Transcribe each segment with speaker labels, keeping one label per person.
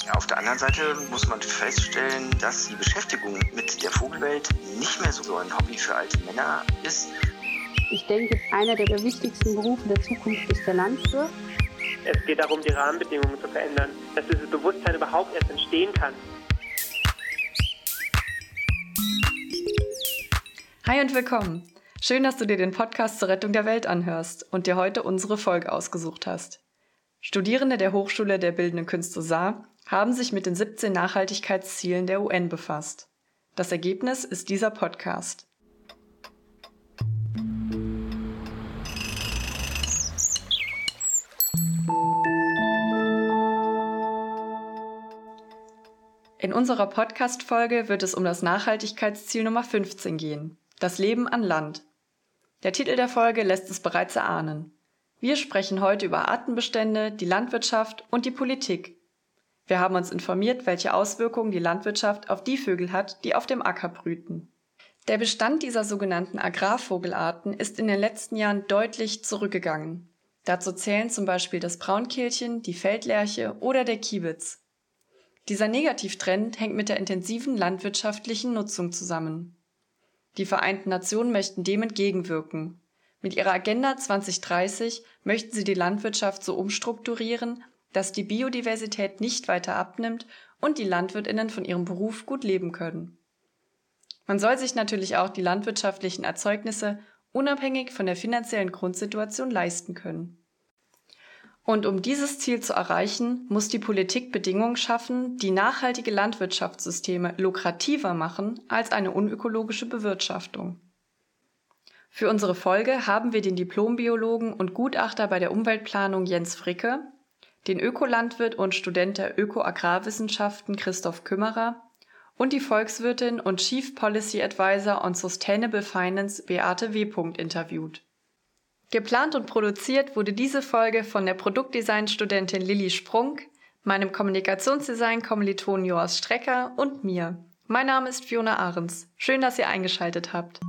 Speaker 1: Auf der anderen Seite muss man feststellen, dass die Beschäftigung mit der Vogelwelt nicht mehr so ein Hobby für alte Männer ist.
Speaker 2: Ich denke, einer der wichtigsten Berufe der Zukunft ist der Landwirt.
Speaker 3: Es geht darum, die Rahmenbedingungen zu verändern, dass dieses Bewusstsein überhaupt erst entstehen kann.
Speaker 4: Hi und willkommen. Schön, dass du dir den Podcast zur Rettung der Welt anhörst und dir heute unsere Folge ausgesucht hast. Studierende der Hochschule der Bildenden Künste Saar haben sich mit den 17 Nachhaltigkeitszielen der UN befasst. Das Ergebnis ist dieser Podcast. In unserer Podcast-Folge wird es um das Nachhaltigkeitsziel Nummer 15 gehen, das Leben an Land. Der Titel der Folge lässt es bereits erahnen. Wir sprechen heute über Artenbestände, die Landwirtschaft und die Politik. Wir haben uns informiert, welche Auswirkungen die Landwirtschaft auf die Vögel hat, die auf dem Acker brüten. Der Bestand dieser sogenannten Agrarvogelarten ist in den letzten Jahren deutlich zurückgegangen. Dazu zählen zum Beispiel das Braunkehlchen, die Feldlerche oder der Kiebitz. Dieser Negativtrend hängt mit der intensiven landwirtschaftlichen Nutzung zusammen. Die Vereinten Nationen möchten dem entgegenwirken. Mit ihrer Agenda 2030 möchten sie die Landwirtschaft so umstrukturieren, dass die Biodiversität nicht weiter abnimmt und die LandwirtInnen von ihrem Beruf gut leben können. Man soll sich natürlich auch die landwirtschaftlichen Erzeugnisse unabhängig von der finanziellen Grundsituation leisten können. Und um dieses Ziel zu erreichen, muss die Politik Bedingungen schaffen, die nachhaltige Landwirtschaftssysteme lukrativer machen als eine unökologische Bewirtschaftung. Für unsere Folge haben wir den Diplombiologen und Gutachter bei der Umweltplanung Jens Fricke, den Ökolandwirt und Student der Öko-Agrarwissenschaften Christoph Kümmerer und die Volkswirtin und Chief Policy Advisor on Sustainable Finance Beate W. interviewt. Geplant und produziert wurde diese Folge von der Produktdesign-Studentin Lilly Sprunk, meinem Kommunikationsdesign-Kommilitonen Joas Strecker und mir. Mein Name ist Fiona Ahrens. Schön, dass ihr eingeschaltet habt.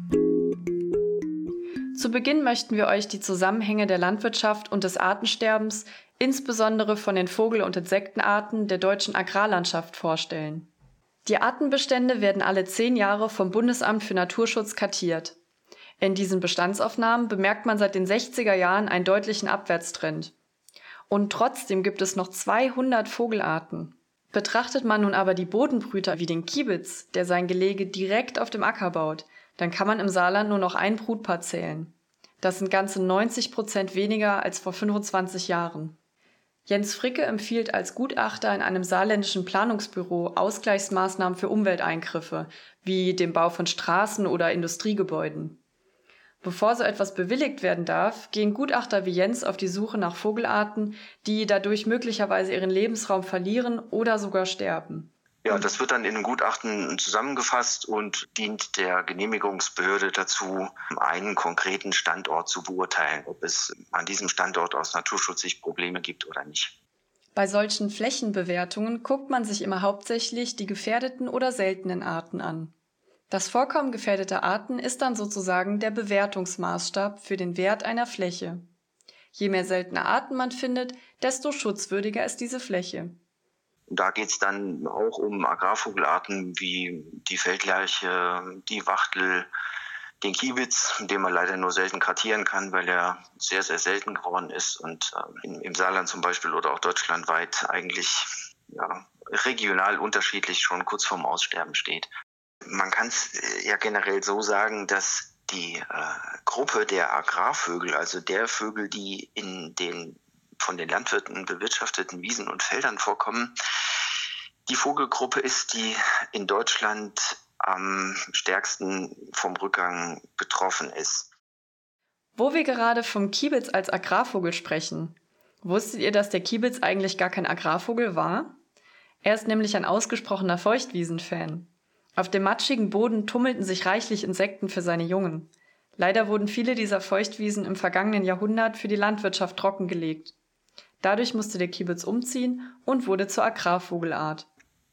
Speaker 4: Zu Beginn möchten wir euch die Zusammenhänge der Landwirtschaft und des Artensterbens, insbesondere von den Vogel- und Insektenarten der deutschen Agrarlandschaft vorstellen. Die Artenbestände werden alle 10 Jahre vom Bundesamt für Naturschutz kartiert. In diesen Bestandsaufnahmen bemerkt man seit den 60er Jahren einen deutlichen Abwärtstrend. Und trotzdem gibt es noch 200 Vogelarten. Betrachtet man nun aber die Bodenbrüter wie den Kiebitz, der sein Gelege direkt auf dem Acker baut, dann kann man im Saarland nur noch ein Brutpaar zählen. Das sind ganze 90% weniger als vor 25 Jahren. Jens Fricke empfiehlt als Gutachter in einem saarländischen Planungsbüro Ausgleichsmaßnahmen für Umwelteingriffe, wie dem Bau von Straßen oder Industriegebäuden. Bevor so etwas bewilligt werden darf, gehen Gutachter wie Jens auf die Suche nach Vogelarten, die dadurch möglicherweise ihren Lebensraum verlieren oder sogar sterben.
Speaker 1: Ja, das wird dann in einem Gutachten zusammengefasst und dient der Genehmigungsbehörde dazu, einen konkreten Standort zu beurteilen, ob es an diesem Standort aus Naturschutzsicht Probleme gibt oder nicht.
Speaker 4: Bei solchen Flächenbewertungen guckt man sich immer hauptsächlich die gefährdeten oder seltenen Arten an. Das Vorkommen gefährdeter Arten ist dann sozusagen der Bewertungsmaßstab für den Wert einer Fläche. Je mehr seltene Arten man findet, desto schutzwürdiger ist diese Fläche.
Speaker 1: Da geht es dann auch um Agrarvogelarten wie die Feldlerche, die Wachtel, den Kiebitz, den man leider nur selten kartieren kann, weil er sehr, sehr selten geworden ist und im Saarland zum Beispiel oder auch deutschlandweit eigentlich regional unterschiedlich schon kurz vorm Aussterben steht. Man kann es ja generell so sagen, dass die Gruppe der Agrarvögel, also der Vögel, die in den von den Landwirten bewirtschafteten Wiesen und Feldern vorkommen, die Vogelgruppe ist, die in Deutschland am stärksten vom Rückgang betroffen ist.
Speaker 4: Wo wir gerade vom Kiebitz als Agrarvogel sprechen, wusstet ihr, dass der Kiebitz eigentlich gar kein Agrarvogel war? Er ist nämlich ein ausgesprochener Feuchtwiesenfan. Auf dem matschigen Boden tummelten sich reichlich Insekten für seine Jungen. Leider wurden viele dieser Feuchtwiesen im vergangenen Jahrhundert für die Landwirtschaft trockengelegt. Dadurch musste der Kiebitz umziehen und wurde zur Agrarvogelart.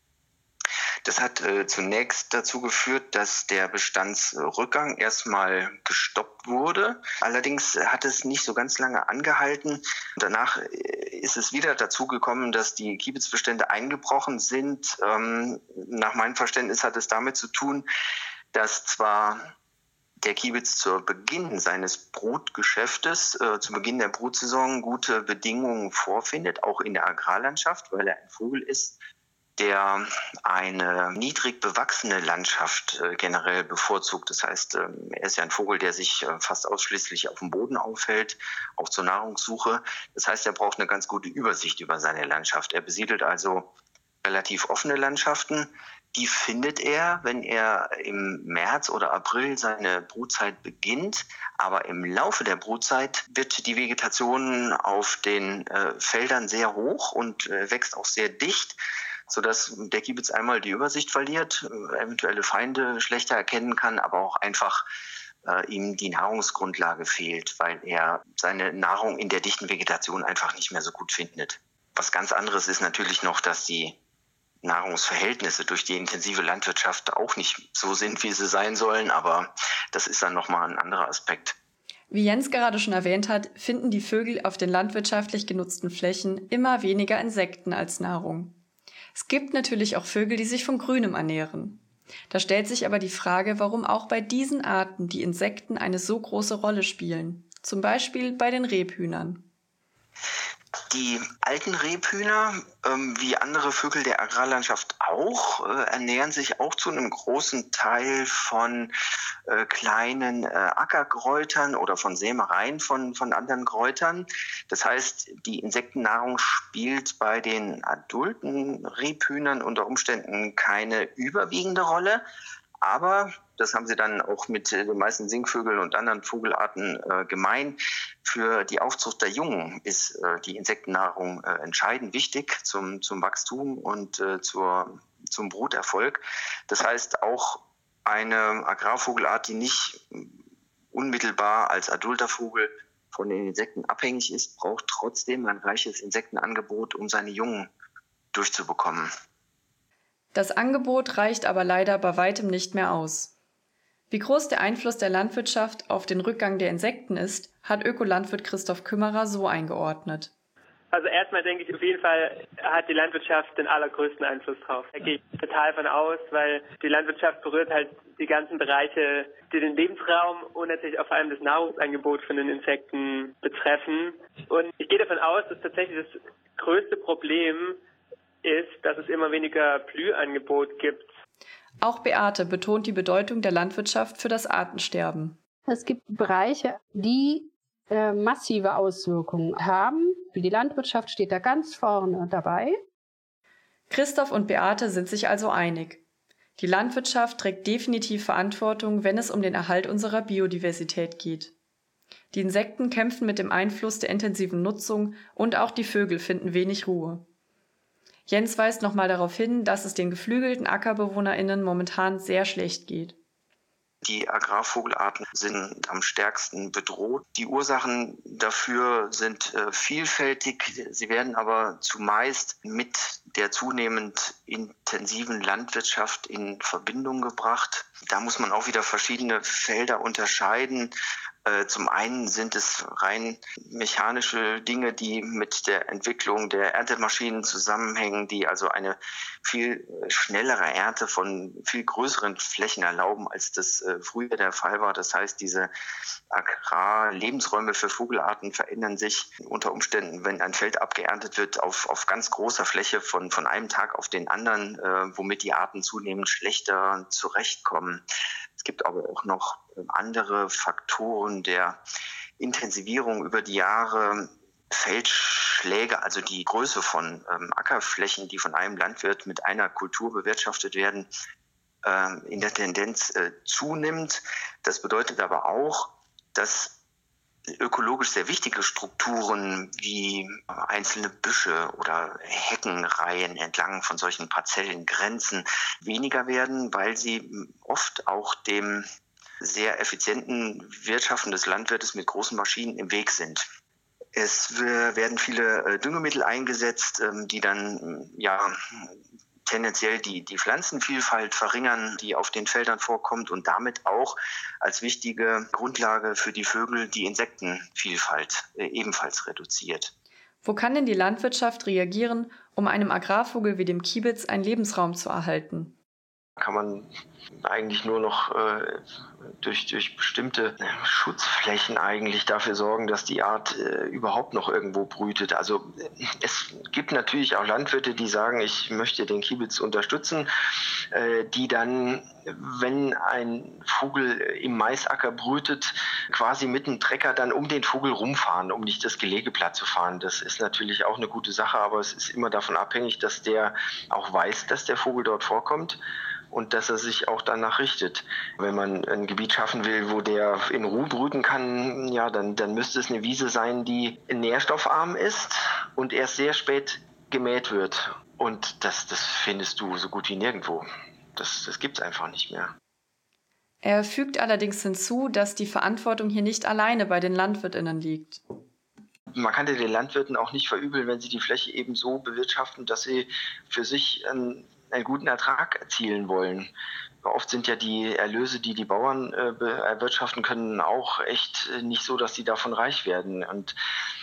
Speaker 1: Das hat zunächst dazu geführt, dass der Bestandsrückgang erstmal gestoppt wurde. Allerdings hat es nicht so ganz lange angehalten. Danach ist es wieder dazu gekommen, dass die Kiebitzbestände eingebrochen sind. Nach meinem Verständnis hat es damit zu tun, dass zwar der Kiebitz zu Beginn seines Brutgeschäftes, zu Beginn der Brutsaison, gute Bedingungen vorfindet, auch in der Agrarlandschaft, weil er ein Vogel ist, der eine niedrig bewachsene Landschaft generell bevorzugt. Das heißt, er ist ja ein Vogel, der sich fast ausschließlich auf dem Boden aufhält, auch zur Nahrungssuche. Das heißt, er braucht eine ganz gute Übersicht über seine Landschaft. Er besiedelt also relativ offene Landschaften. Die findet er, wenn er im März oder April seine Brutzeit beginnt. Aber im Laufe der Brutzeit wird die Vegetation auf den Feldern sehr hoch und wächst auch sehr dicht, sodass der Kiebitz einmal die Übersicht verliert, eventuelle Feinde schlechter erkennen kann, aber auch einfach ihm die Nahrungsgrundlage fehlt, weil er seine Nahrung in der dichten Vegetation einfach nicht mehr so gut findet. Was ganz anderes ist natürlich noch, dass die Nahrungsverhältnisse durch die intensive Landwirtschaft auch nicht so sind, wie sie sein sollen, aber das ist dann nochmal ein anderer Aspekt.
Speaker 4: Wie Jens gerade schon erwähnt hat, finden die Vögel auf den landwirtschaftlich genutzten Flächen immer weniger Insekten als Nahrung. Es gibt natürlich auch Vögel, die sich von Grünem ernähren. Da stellt sich aber die Frage, warum auch bei diesen Arten die Insekten eine so große Rolle spielen. Zum Beispiel bei den Rebhühnern.
Speaker 1: Die alten Rebhühner, wie andere Vögel der Agrarlandschaft auch, ernähren sich auch zu einem großen Teil von kleinen Ackerkräutern oder von Sämereien von anderen Kräutern. Das heißt, die Insektennahrung spielt bei den adulten Rebhühnern unter Umständen keine überwiegende Rolle. Aber, das haben sie dann auch mit den meisten Singvögeln und anderen Vogelarten gemein, für die Aufzucht der Jungen ist die Insektennahrung entscheidend wichtig zum Wachstum und zum Bruterfolg. Das heißt, auch eine Agrarvogelart, die nicht unmittelbar als adulter Vogel von den Insekten abhängig ist, braucht trotzdem ein reiches Insektenangebot, um seine Jungen durchzubekommen.
Speaker 4: Das Angebot reicht aber leider bei weitem nicht mehr aus. Wie groß der Einfluss der Landwirtschaft auf den Rückgang der Insekten ist, hat Ökolandwirt Christoph Kümmerer so eingeordnet.
Speaker 3: Also erstmal denke ich, auf jeden Fall hat die Landwirtschaft den allergrößten Einfluss drauf. Da gehe ich total von aus, weil die Landwirtschaft berührt halt die ganzen Bereiche, die den Lebensraum und natürlich auch vor allem das Nahrungsangebot von den Insekten betreffen. Und ich gehe davon aus, dass tatsächlich das größte Problem ist, dass es immer weniger Blühangebot gibt.
Speaker 4: Auch Beate betont die Bedeutung der Landwirtschaft für das Artensterben.
Speaker 2: Es gibt Bereiche, die massive Auswirkungen haben. Die Landwirtschaft steht da ganz vorne dabei.
Speaker 4: Christoph und Beate sind sich also einig. Die Landwirtschaft trägt definitiv Verantwortung, wenn es um den Erhalt unserer Biodiversität geht. Die Insekten kämpfen mit dem Einfluss der intensiven Nutzung und auch die Vögel finden wenig Ruhe. Jens weist nochmal darauf hin, dass es den geflügelten AckerbewohnerInnen momentan sehr schlecht geht.
Speaker 1: Die Agrarvogelarten sind am stärksten bedroht. Die Ursachen dafür sind vielfältig. Sie werden aber zumeist mit der zunehmend intensiven Landwirtschaft in Verbindung gebracht. Da muss man auch wieder verschiedene Felder unterscheiden. Zum einen sind es rein mechanische Dinge, die mit der Entwicklung der Erntemaschinen zusammenhängen, die also eine viel schnellere Ernte von viel größeren Flächen erlauben, als das früher der Fall war. Das heißt, diese Agrarlebensräume für Vogelarten verändern sich unter Umständen, wenn ein Feld abgeerntet wird, auf ganz großer Fläche von einem Tag auf den anderen, womit die Arten zunehmend schlechter zurechtkommen. Es gibt aber auch noch andere Faktoren der Intensivierung über die Jahre. Feldschläge, also die Größe von Ackerflächen, die von einem Landwirt mit einer Kultur bewirtschaftet werden, in der Tendenz zunimmt. Das bedeutet aber auch, dass ökologisch sehr wichtige Strukturen wie einzelne Büsche oder Heckenreihen entlang von solchen Parzellengrenzen weniger werden, weil sie oft auch dem sehr effizienten Wirtschaften des Landwirtes mit großen Maschinen im Weg sind. Es werden viele Düngemittel eingesetzt, die dann tendenziell die Pflanzenvielfalt verringern, die auf den Feldern vorkommt und damit auch als wichtige Grundlage für die Vögel die Insektenvielfalt ebenfalls reduziert.
Speaker 4: Wo kann denn die Landwirtschaft reagieren, um einem Agrarvogel wie dem Kiebitz einen Lebensraum zu erhalten?
Speaker 1: Kann man eigentlich nur noch durch bestimmte Schutzflächen eigentlich dafür sorgen, dass die Art überhaupt noch irgendwo brütet. Also es gibt natürlich auch Landwirte, die sagen, ich möchte den Kiebitz unterstützen, die dann, wenn ein Vogel im Maisacker brütet, quasi mit dem Trecker dann um den Vogel rumfahren, um nicht das Gelege platt zu fahren. Das ist natürlich auch eine gute Sache, aber es ist immer davon abhängig, dass der auch weiß, dass der Vogel dort vorkommt und dass er sich auch danach richtet. Wenn man ein Gebiet schaffen will, wo der in Ruhe brüten kann, ja, dann müsste es eine Wiese sein, die nährstoffarm ist und erst sehr spät gemäht wird. Und das findest du so gut wie nirgendwo. Das gibt es einfach nicht mehr.
Speaker 4: Er fügt allerdings hinzu, dass die Verantwortung hier nicht alleine bei den LandwirtInnen liegt.
Speaker 1: Man kann den Landwirten auch nicht verübeln, wenn sie die Fläche eben so bewirtschaften, dass sie für sich einen guten Ertrag erzielen wollen. Oft sind ja die Erlöse, die die Bauern erwirtschaften können, auch echt nicht so, dass sie davon reich werden. Und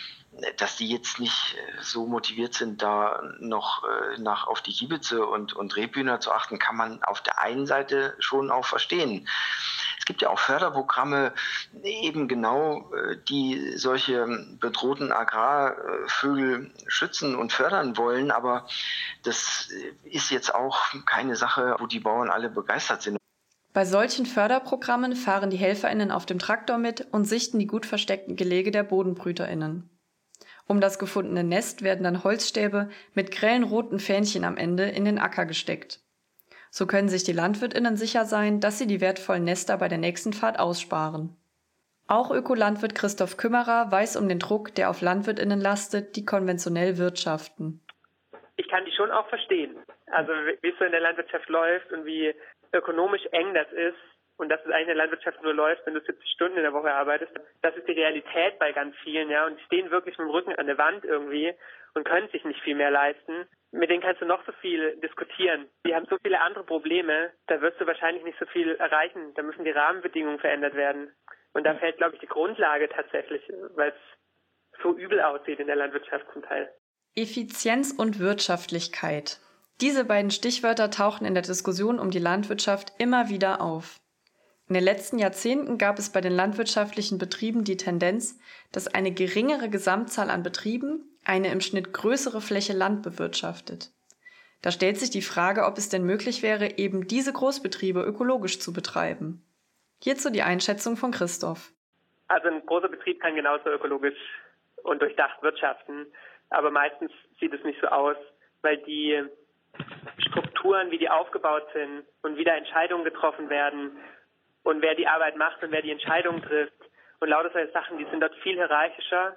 Speaker 1: dass die jetzt nicht so motiviert sind, da noch auf die Kiebitze und Rebhühner zu achten, kann man auf der einen Seite schon auch verstehen. Es gibt ja auch Förderprogramme, eben genau, die solche bedrohten Agrarvögel schützen und fördern wollen. Aber das ist jetzt auch keine Sache, wo die Bauern alle begeistert sind.
Speaker 4: Bei solchen Förderprogrammen fahren die HelferInnen auf dem Traktor mit und sichten die gut versteckten Gelege der BodenbrüterInnen. Um das gefundene Nest werden dann Holzstäbe mit grellen roten Fähnchen am Ende in den Acker gesteckt. So können sich die LandwirtInnen sicher sein, dass sie die wertvollen Nester bei der nächsten Fahrt aussparen. Auch Ökolandwirt Christoph Kümmerer weiß um den Druck, der auf LandwirtInnen lastet, die konventionell wirtschaften.
Speaker 3: Ich kann die schon auch verstehen. Also wie es so in der Landwirtschaft läuft und wie ökonomisch eng das ist und dass es eigentlich in der Landwirtschaft nur läuft, wenn du 70 Stunden in der Woche arbeitest. Das ist die Realität bei ganz vielen, ja, und die stehen wirklich mit dem Rücken an der Wand irgendwie und können sich nicht viel mehr leisten. Mit denen kannst du noch so viel diskutieren. Die haben so viele andere Probleme, da wirst du wahrscheinlich nicht so viel erreichen. Da müssen die Rahmenbedingungen verändert werden. Und da fällt, glaube ich, die Grundlage tatsächlich, weil es so übel aussieht in der Landwirtschaft zum Teil.
Speaker 4: Effizienz und Wirtschaftlichkeit. Diese beiden Stichwörter tauchen in der Diskussion um die Landwirtschaft immer wieder auf. In den letzten Jahrzehnten gab es bei den landwirtschaftlichen Betrieben die Tendenz, dass eine geringere Gesamtzahl an Betrieben eine im Schnitt größere Fläche Land bewirtschaftet. Da stellt sich die Frage, ob es denn möglich wäre, eben diese Großbetriebe ökologisch zu betreiben. Hierzu die Einschätzung von Christoph.
Speaker 3: Also ein großer Betrieb kann genauso ökologisch und durchdacht wirtschaften, aber meistens sieht es nicht so aus, weil die Strukturen, wie die aufgebaut sind und wie da Entscheidungen getroffen werden und wer die Arbeit macht und wer die Entscheidungen trifft und lauter solche Sachen, die sind dort viel hierarchischer.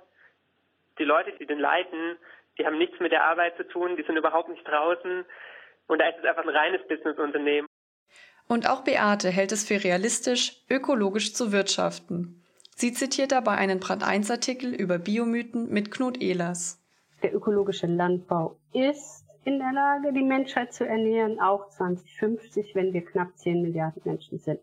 Speaker 3: Die Leute, die den leiten, die haben nichts mit der Arbeit zu tun, die sind überhaupt nicht draußen und da ist es einfach ein reines Businessunternehmen.
Speaker 4: Und auch Beate hält es für realistisch, ökologisch zu wirtschaften. Sie zitiert dabei einen Brand-1-Artikel über Biomythen mit Knut Ehlers.
Speaker 2: Der ökologische Landbau ist in der Lage, die Menschheit zu ernähren, auch 2050, wenn wir knapp 10 Milliarden Menschen sind.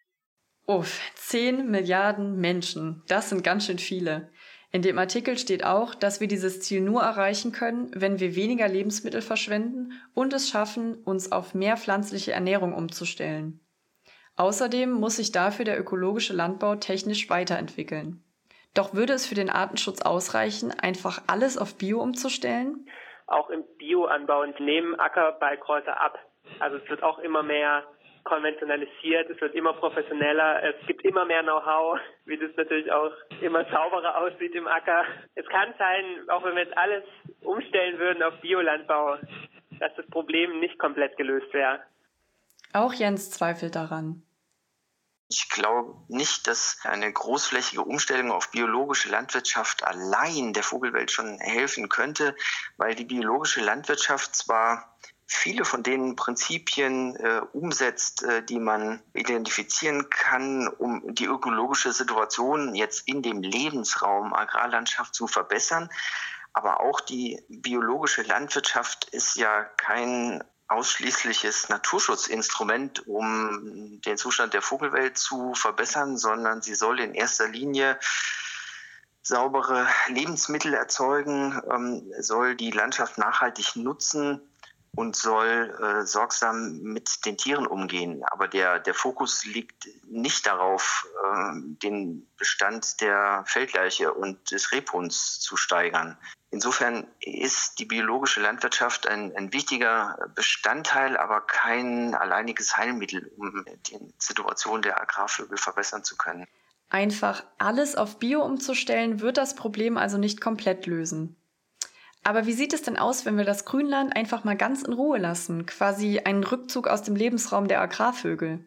Speaker 4: Uff, 10 Milliarden Menschen, das sind ganz schön viele. In dem Artikel steht auch, dass wir dieses Ziel nur erreichen können, wenn wir weniger Lebensmittel verschwenden und es schaffen, uns auf mehr pflanzliche Ernährung umzustellen. Außerdem muss sich dafür der ökologische Landbau technisch weiterentwickeln. Doch würde es für den Artenschutz ausreichen, einfach alles auf Bio umzustellen?
Speaker 3: Auch im Bioanbau nehmen Ackerballkräuter ab. Also es wird auch immer mehr konventionalisiert, es wird immer professioneller, es gibt immer mehr Know-how, wie das natürlich auch immer sauberer aussieht im Acker. Es kann sein, auch wenn wir jetzt alles umstellen würden auf Biolandbau, dass das Problem nicht komplett gelöst wäre.
Speaker 4: Auch Jens zweifelt daran.
Speaker 1: Ich glaube nicht, dass eine großflächige Umstellung auf biologische Landwirtschaft allein der Vogelwelt schon helfen könnte, weil die biologische Landwirtschaft zwar viele von den Prinzipien umsetzt, die man identifizieren kann, um die ökologische Situation jetzt in dem Lebensraum Agrarlandschaft zu verbessern. Aber auch die biologische Landwirtschaft ist ja kein ausschließliches Naturschutzinstrument, um den Zustand der Vogelwelt zu verbessern, sondern sie soll in erster Linie saubere Lebensmittel erzeugen, soll die Landschaft nachhaltig nutzen und soll sorgsam mit den Tieren umgehen. Aber der Fokus liegt nicht darauf, den Bestand der Feldlerche und des Rebhuhns zu steigern. Insofern ist die biologische Landwirtschaft ein wichtiger Bestandteil, aber kein alleiniges Heilmittel, um die Situation der Agrarvögel verbessern zu können.
Speaker 4: Einfach alles auf Bio umzustellen, wird das Problem also nicht komplett lösen. Aber wie sieht es denn aus, wenn wir das Grünland einfach mal ganz in Ruhe lassen? Quasi einen Rückzug aus dem Lebensraum der Agrarvögel.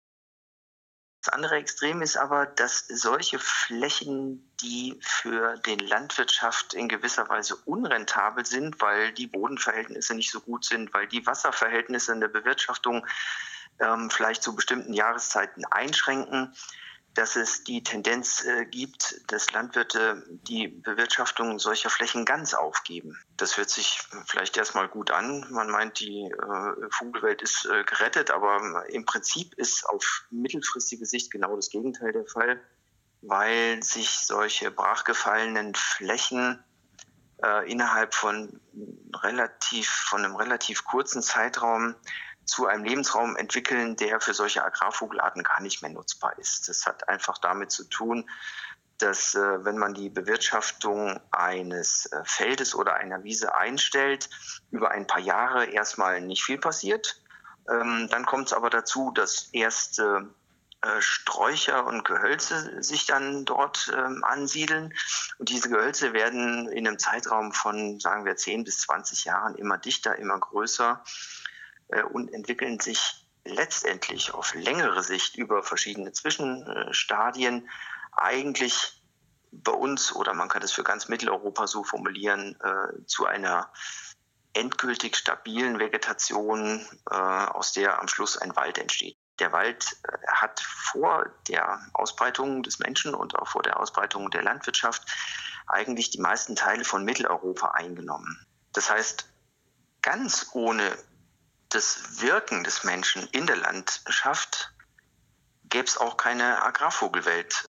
Speaker 1: Das andere Extrem ist aber, dass solche Flächen, die für die Landwirtschaft in gewisser Weise unrentabel sind, weil die Bodenverhältnisse nicht so gut sind, weil die Wasserverhältnisse in der Bewirtschaftung vielleicht zu bestimmten Jahreszeiten einschränken, dass es die Tendenz gibt, dass Landwirte die Bewirtschaftung solcher Flächen ganz aufgeben. Das hört sich vielleicht erstmal gut an. Man meint, die Vogelwelt ist gerettet, aber im Prinzip ist auf mittelfristige Sicht genau das Gegenteil der Fall, weil sich solche brachgefallenen Flächen innerhalb von einem relativ kurzen Zeitraum zu einem Lebensraum entwickeln, der für solche Agrarvogelarten gar nicht mehr nutzbar ist. Das hat einfach damit zu tun, dass wenn man die Bewirtschaftung eines Feldes oder einer Wiese einstellt, über ein paar Jahre erstmal nicht viel passiert. Dann kommt es aber dazu, dass erste Sträucher und Gehölze sich dann dort ansiedeln. Und diese Gehölze werden in einem Zeitraum von, sagen wir, 10 bis 20 Jahren immer dichter, immer größer und entwickeln sich letztendlich auf längere Sicht über verschiedene Zwischenstadien eigentlich bei uns, oder man kann es für ganz Mitteleuropa so formulieren, zu einer endgültig stabilen Vegetation, aus der am Schluss ein Wald entsteht. Der Wald hat vor der Ausbreitung des Menschen und auch vor der Ausbreitung der Landwirtschaft eigentlich die meisten Teile von Mitteleuropa eingenommen. Das heißt, ganz ohne das Wirken des Menschen in der Landschaft gäbe es auch keine Agrarvogelwelt.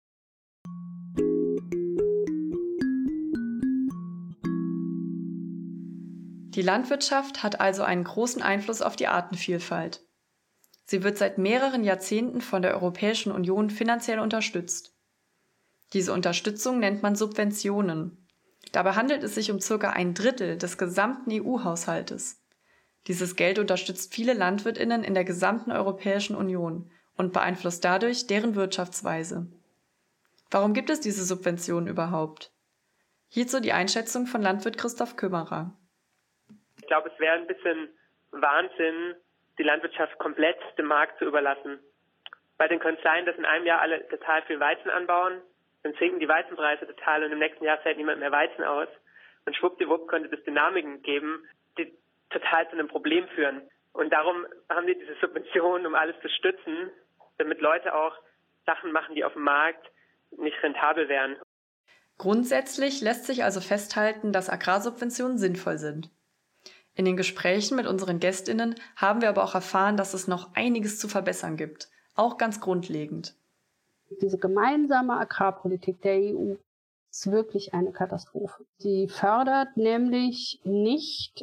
Speaker 4: Die Landwirtschaft hat also einen großen Einfluss auf die Artenvielfalt. Sie wird seit mehreren Jahrzehnten von der Europäischen Union finanziell unterstützt. Diese Unterstützung nennt man Subventionen. Dabei handelt es sich um ca. 1/3 des gesamten EU-Haushaltes. Dieses Geld unterstützt viele LandwirtInnen in der gesamten Europäischen Union und beeinflusst dadurch deren Wirtschaftsweise. Warum gibt es diese Subventionen überhaupt? Hierzu die Einschätzung von Landwirt Christoph Kümmerer.
Speaker 3: Ich glaube, es wäre ein bisschen Wahnsinn, die Landwirtschaft komplett dem Markt zu überlassen. Weil dann könnte es sein, dass in einem Jahr alle total viel Weizen anbauen, dann sinken die Weizenpreise total und im nächsten Jahr fällt niemand mehr Weizen aus. Und schwuppdiwupp könnte es Dynamiken geben, die total zu einem Problem führen. Und darum haben wir diese Subventionen, um alles zu stützen, damit Leute auch Sachen machen, die auf dem Markt nicht rentabel wären.
Speaker 4: Grundsätzlich lässt sich also festhalten, dass Agrarsubventionen sinnvoll sind. In den Gesprächen mit unseren GästInnen haben wir aber auch erfahren, dass es noch einiges zu verbessern gibt, auch ganz grundlegend.
Speaker 2: Diese gemeinsame Agrarpolitik der EU ist wirklich eine Katastrophe. Sie fördert nämlich nicht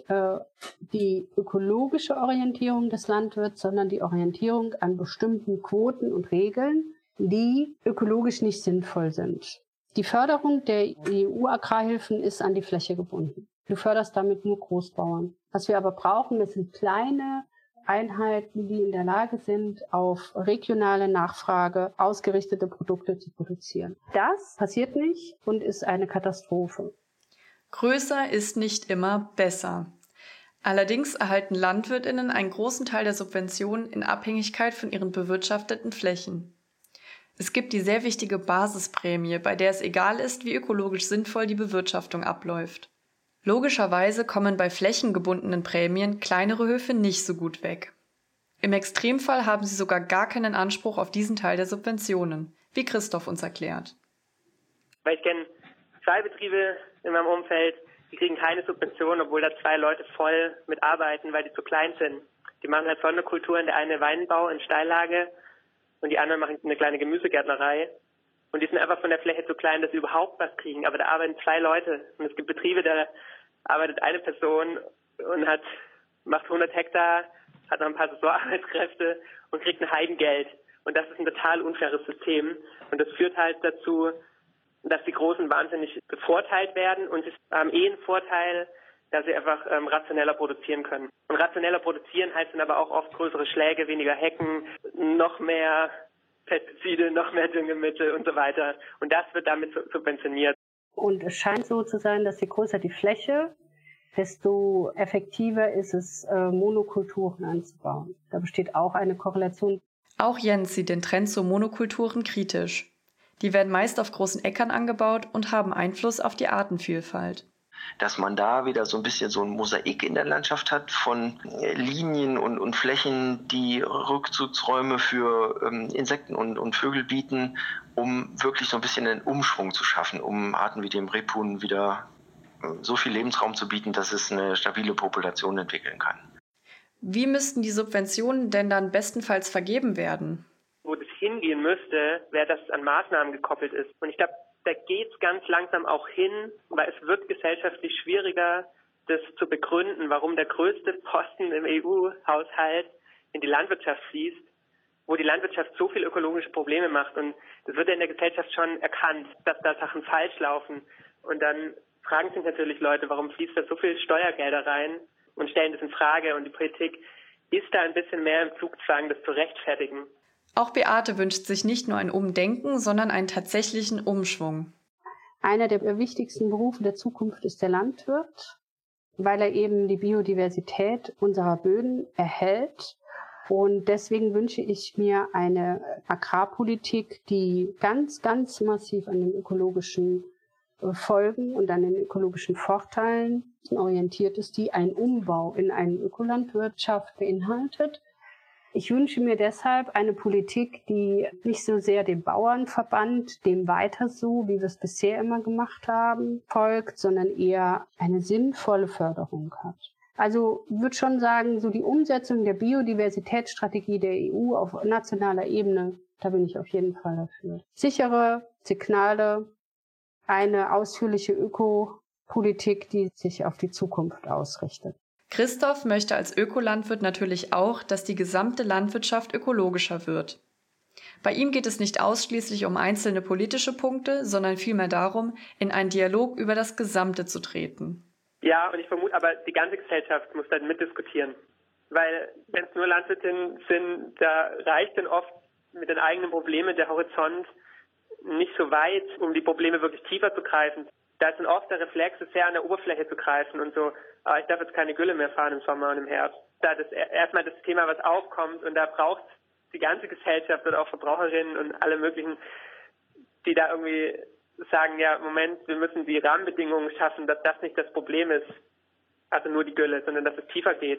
Speaker 2: die ökologische Orientierung des Landwirts, sondern die Orientierung an bestimmten Quoten und Regeln, die ökologisch nicht sinnvoll sind. Die Förderung der EU-Agrarhilfen ist an die Fläche gebunden. Du förderst damit nur Großbauern. Was wir aber brauchen, das sind kleine Einheiten, die in der Lage sind, auf regionale Nachfrage ausgerichtete Produkte zu produzieren. Das passiert nicht und ist eine Katastrophe.
Speaker 4: Größer ist nicht immer besser. Allerdings erhalten LandwirtInnen einen großen Teil der Subventionen in Abhängigkeit von ihren bewirtschafteten Flächen. Es gibt die sehr wichtige Basisprämie, bei der es egal ist, wie ökologisch sinnvoll die Bewirtschaftung abläuft. Logischerweise kommen bei flächengebundenen Prämien kleinere Höfe nicht so gut weg. Im Extremfall haben sie sogar gar keinen Anspruch auf diesen Teil der Subventionen, wie Christoph uns erklärt.
Speaker 3: Weil ich kenne 2 Betriebe in meinem Umfeld, die kriegen keine Subvention, obwohl da 2 Leute voll mitarbeiten, weil die zu klein sind. Die machen halt Sonderkulturen, der eine Weinbau in Steillage und die anderen machen eine kleine Gemüsegärtnerei. Und die sind einfach von der Fläche zu klein, dass sie überhaupt was kriegen. Aber da arbeiten 2 Leute. Und es gibt Betriebe, da arbeitet eine Person und macht 100 Hektar, hat noch ein paar Saisonarbeitskräfte und kriegt ein Heidengeld. Und das ist ein total unfaires System. Und das führt halt dazu, dass die Großen wahnsinnig bevorteilt werden und sie haben einen Vorteil, dass sie einfach rationeller produzieren können. Und rationeller produzieren heißt dann aber auch oft größere Schläge, weniger Hecken, noch mehr Pestizide, noch mehr Düngemittel und so weiter. Und das wird damit subventioniert.
Speaker 2: Und es scheint so zu sein, dass je größer die Fläche, desto effektiver ist es, Monokulturen anzubauen. Da besteht auch eine Korrelation.
Speaker 4: Auch Jens sieht den Trend zu Monokulturen kritisch. Die werden meist auf großen Äckern angebaut und haben Einfluss auf die Artenvielfalt.
Speaker 1: Dass man da wieder so ein bisschen so ein Mosaik in der Landschaft hat von Linien und Flächen, die Rückzugsräume für Insekten und Vögel bieten, um wirklich so ein bisschen einen Umschwung zu schaffen, um Arten wie dem Rebhuhn wieder so viel Lebensraum zu bieten, dass es eine stabile Population entwickeln kann.
Speaker 4: Wie müssten die Subventionen denn dann bestenfalls vergeben werden?
Speaker 3: Wo das hingehen müsste, wäre, dass es an Maßnahmen gekoppelt ist. Und ich glaube, da geht es ganz langsam auch hin, weil es wird gesellschaftlich schwieriger, das zu begründen, warum der größte Posten im EU-Haushalt in die Landwirtschaft fließt, wo die Landwirtschaft so viele ökologische Probleme macht. Und das wird ja in der Gesellschaft schon erkannt, dass da Sachen falsch laufen. Und dann fragen sich natürlich Leute, warum fließt da so viel Steuergelder rein und stellen das in Frage. Und die Politik ist da ein bisschen mehr im Zugzwang, das zu rechtfertigen.
Speaker 4: Auch Beate wünscht sich nicht nur ein Umdenken, sondern einen tatsächlichen Umschwung.
Speaker 2: Einer der wichtigsten Berufe der Zukunft ist der Landwirt, weil er eben die Biodiversität unserer Böden erhält. Und deswegen wünsche ich mir eine Agrarpolitik, die ganz, ganz massiv an den ökologischen Folgen und an den ökologischen Vorteilen orientiert ist, die einen Umbau in eine Ökolandwirtschaft beinhaltet. Ich wünsche mir deshalb eine Politik, die nicht so sehr dem Bauernverband, dem weiter so, wie wir es bisher immer gemacht haben, folgt, sondern eher eine sinnvolle Förderung hat. Also ich würde schon sagen, so die Umsetzung der Biodiversitätsstrategie der EU auf nationaler Ebene, da bin ich auf jeden Fall dafür. Sichere Signale, eine ausführliche Ökopolitik, die sich auf die Zukunft ausrichtet.
Speaker 4: Christoph möchte als Ökolandwirt natürlich auch, dass die gesamte Landwirtschaft ökologischer wird. Bei ihm geht es nicht ausschließlich um einzelne politische Punkte, sondern vielmehr darum, in einen Dialog über das Gesamte zu treten.
Speaker 3: Ja, und ich vermute, aber die ganze Gesellschaft muss dann mitdiskutieren. Weil wenn es nur Landwirtinnen sind, da reicht dann oft mit den eigenen Problemen der Horizont nicht so weit, um die Probleme wirklich tiefer zu greifen. Da ist dann oft der Reflex, sehr an der Oberfläche zu greifen und so, ich darf jetzt keine Gülle mehr fahren im Sommer und im Herbst. Da ist erstmal das Thema, was aufkommt, und da braucht die ganze Gesellschaft und auch Verbraucherinnen und alle möglichen, die da irgendwie sagen, ja, Moment, wir müssen die Rahmenbedingungen schaffen, dass das nicht das Problem ist, also nur die Gülle, sondern dass es tiefer geht.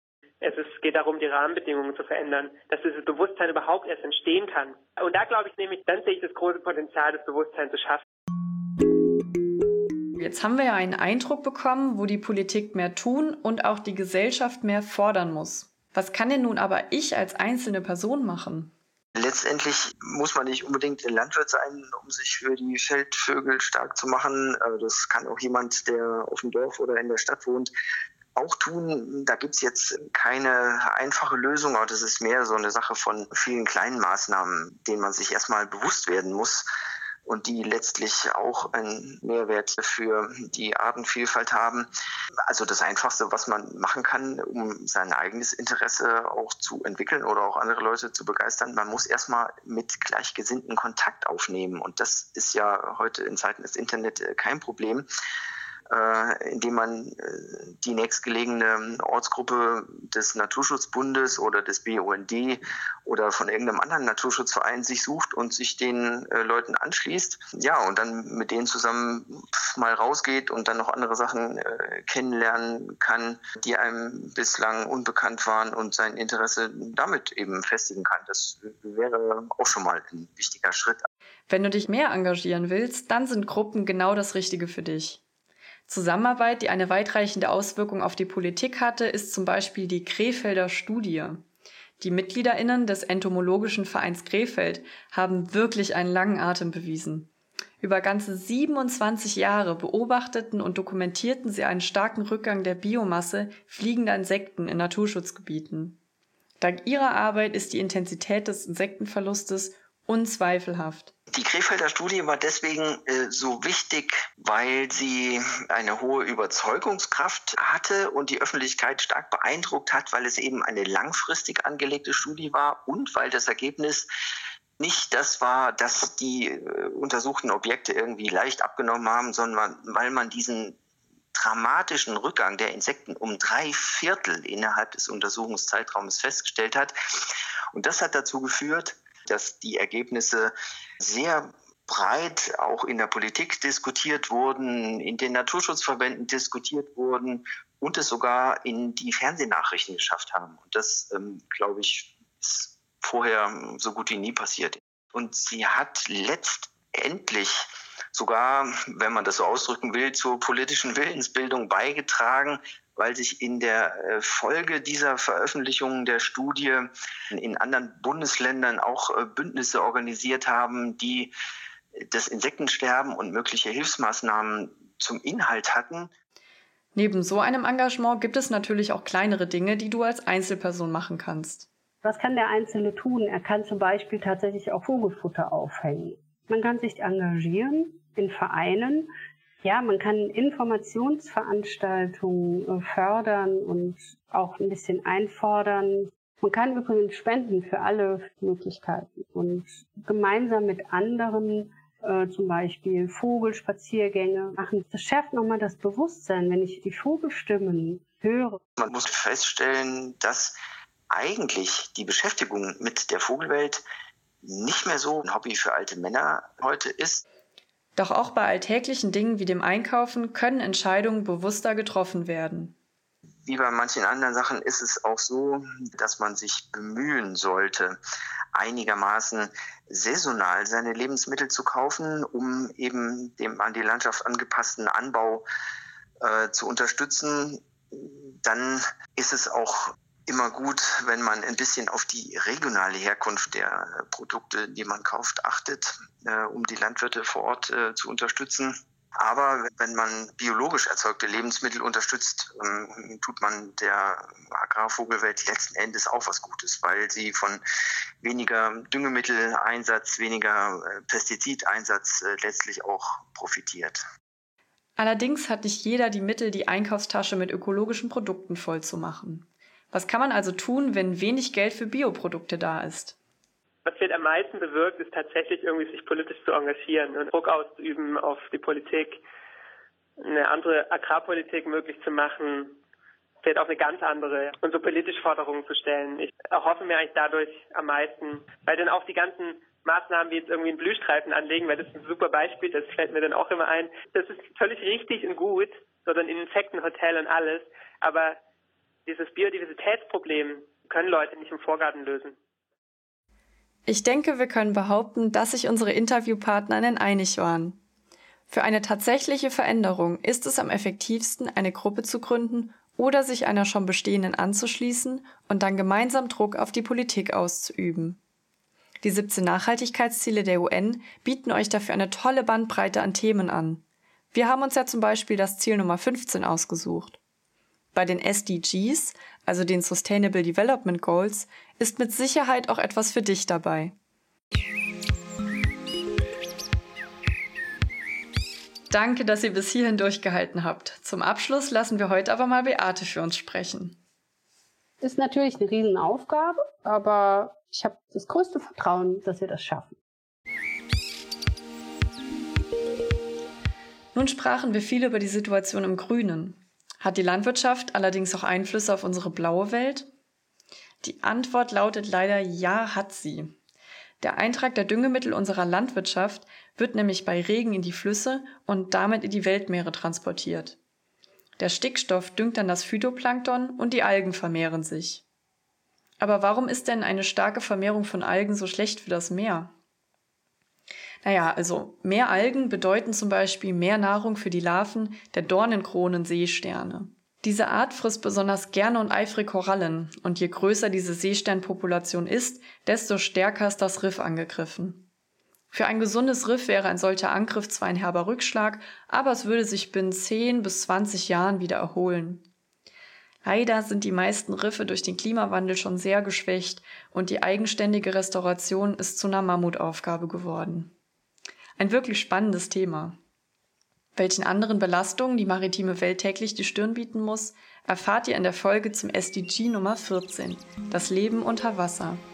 Speaker 3: Es geht darum, die Rahmenbedingungen zu verändern, dass dieses Bewusstsein überhaupt erst entstehen kann. Und da glaube ich nämlich, dann sehe ich das große Potenzial, das Bewusstsein zu schaffen.
Speaker 4: Jetzt haben wir ja einen Eindruck bekommen, wo die Politik mehr tun und auch die Gesellschaft mehr fordern muss. Was kann denn nun aber ich als einzelne Person machen?
Speaker 1: Letztendlich muss man nicht unbedingt ein Landwirt sein, um sich für die Feldvögel stark zu machen. Das kann auch jemand, der auf dem Dorf oder in der Stadt wohnt, auch tun. Da gibt's jetzt keine einfache Lösung, aber das ist mehr so eine Sache von vielen kleinen Maßnahmen, denen man sich erstmal bewusst werden muss und die letztlich auch einen Mehrwert für die Artenvielfalt haben. Also das Einfachste, was man machen kann, um sein eigenes Interesse auch zu entwickeln oder auch andere Leute zu begeistern, man muss erstmal mit Gleichgesinnten Kontakt aufnehmen. Und das ist ja heute in Zeiten des Internet kein Problem, indem man die nächstgelegene Ortsgruppe des Naturschutzbundes oder des BUND oder von irgendeinem anderen Naturschutzverein sich sucht und sich den Leuten anschließt. Ja, und dann mit denen zusammen mal rausgeht und dann noch andere Sachen kennenlernen kann, die einem bislang unbekannt waren, und sein Interesse damit eben festigen kann. Das wäre auch schon mal ein wichtiger Schritt.
Speaker 4: Wenn du dich mehr engagieren willst, dann sind Gruppen genau das Richtige für dich. Zusammenarbeit, die eine weitreichende Auswirkung auf die Politik hatte, ist zum Beispiel die Krefelder Studie. Die MitgliederInnen des Entomologischen Vereins Krefeld haben wirklich einen langen Atem bewiesen. Über ganze 27 Jahre beobachteten und dokumentierten sie einen starken Rückgang der Biomasse fliegender Insekten in Naturschutzgebieten. Dank ihrer Arbeit ist die Intensität des Insektenverlustes unzweifelhaft.
Speaker 1: Die Krefelder Studie war deswegen so wichtig, weil sie eine hohe Überzeugungskraft hatte und die Öffentlichkeit stark beeindruckt hat, weil es eben eine langfristig angelegte Studie war und weil das Ergebnis nicht das war, dass die untersuchten Objekte irgendwie leicht abgenommen haben, sondern weil man diesen dramatischen Rückgang der Insekten um 3/4 innerhalb des Untersuchungszeitraums festgestellt hat. Und das hat dazu geführt, dass die Ergebnisse sehr breit auch in der Politik diskutiert wurden, in den Naturschutzverbänden diskutiert wurden und es sogar in die Fernsehnachrichten geschafft haben. Und das, glaube ich, ist vorher so gut wie nie passiert. Und sie hat letztendlich sogar, wenn man das so ausdrücken will, zur politischen Willensbildung beigetragen, weil sich in der Folge dieser Veröffentlichung der Studie in anderen Bundesländern auch Bündnisse organisiert haben, die das Insektensterben und mögliche Hilfsmaßnahmen zum Inhalt hatten.
Speaker 4: Neben so einem Engagement gibt es natürlich auch kleinere Dinge, die du als Einzelperson machen kannst.
Speaker 2: Was kann der Einzelne tun? Er kann zum Beispiel tatsächlich auch Vogelfutter aufhängen. Man kann sich engagieren in Vereinen. Ja, man kann Informationsveranstaltungen fördern und auch ein bisschen einfordern. Man kann übrigens spenden für alle Möglichkeiten und gemeinsam mit anderen zum Beispiel Vogelspaziergänge machen. Das schärft nochmal das Bewusstsein, wenn ich die Vogelstimmen höre.
Speaker 1: Man muss feststellen, dass eigentlich die Beschäftigung mit der Vogelwelt nicht mehr so ein Hobby für alte Männer heute ist.
Speaker 4: Doch auch bei alltäglichen Dingen wie dem Einkaufen können Entscheidungen bewusster getroffen werden.
Speaker 1: Wie bei manchen anderen Sachen ist es auch so, dass man sich bemühen sollte, einigermaßen saisonal seine Lebensmittel zu kaufen, um eben dem an die Landschaft angepassten Anbau zu unterstützen. Dann ist es auch immer gut, wenn man ein bisschen auf die regionale Herkunft der Produkte, die man kauft, achtet, um die Landwirte vor Ort zu unterstützen. Aber wenn man biologisch erzeugte Lebensmittel unterstützt, tut man der Agrarvogelwelt letzten Endes auch was Gutes, weil sie von weniger Düngemitteleinsatz, weniger Pestizideinsatz letztlich auch profitiert.
Speaker 4: Allerdings hat nicht jeder die Mittel, die Einkaufstasche mit ökologischen Produkten voll zu machen. Was kann man also tun, wenn wenig Geld für Bioprodukte da ist?
Speaker 3: Was vielleicht am meisten bewirkt, ist tatsächlich irgendwie sich politisch zu engagieren und Druck auszuüben auf die Politik, eine andere Agrarpolitik möglich zu machen, vielleicht auch eine ganz andere und so politische Forderungen zu stellen. Ich erhoffe mir eigentlich dadurch am meisten, weil dann auch die ganzen Maßnahmen wie jetzt irgendwie einen Blühstreifen anlegen, weil das ist ein super Beispiel, das fällt mir dann auch immer ein. Das ist völlig richtig und gut, so ein Insektenhotel und alles, aber dieses Biodiversitätsproblem können Leute nicht im Vorgarten lösen.
Speaker 4: Ich denke, wir können behaupten, dass sich unsere InterviewpartnerInnen einig waren. Für eine tatsächliche Veränderung ist es am effektivsten, eine Gruppe zu gründen oder sich einer schon bestehenden anzuschließen und dann gemeinsam Druck auf die Politik auszuüben. Die 17 Nachhaltigkeitsziele der UN bieten euch dafür eine tolle Bandbreite an Themen an. Wir haben uns ja zum Beispiel das Ziel Nummer 15 ausgesucht. Bei den SDGs, also den Sustainable Development Goals, ist mit Sicherheit auch etwas für dich dabei. Danke, dass ihr bis hierhin durchgehalten habt. Zum Abschluss lassen wir heute aber mal Beate für uns sprechen.
Speaker 2: Ist natürlich eine Riesenaufgabe, aber ich habe das größte Vertrauen, dass wir das schaffen.
Speaker 4: Nun sprachen wir viel über die Situation im Grünen. Hat die Landwirtschaft allerdings auch Einflüsse auf unsere blaue Welt? Die Antwort lautet leider ja, hat sie. Der Eintrag der Düngemittel unserer Landwirtschaft wird nämlich bei Regen in die Flüsse und damit in die Weltmeere transportiert. Der Stickstoff düngt dann das Phytoplankton und die Algen vermehren sich. Aber warum ist denn eine starke Vermehrung von Algen so schlecht für das Meer? Naja, also mehr Algen bedeuten zum Beispiel mehr Nahrung für die Larven der Dornenkronen-Seesterne. Diese Art frisst besonders gerne und eifrig Korallen und je größer diese Seesternpopulation ist, desto stärker ist das Riff angegriffen. Für ein gesundes Riff wäre ein solcher Angriff zwar ein herber Rückschlag, aber es würde sich binnen 10 bis 20 Jahren wieder erholen. Leider sind die meisten Riffe durch den Klimawandel schon sehr geschwächt und die eigenständige Restauration ist zu einer Mammutaufgabe geworden. Ein wirklich spannendes Thema. Welchen anderen Belastungen die maritime Welt täglich die Stirn bieten muss, erfahrt ihr in der Folge zum SDG Nummer 14, das Leben unter Wasser.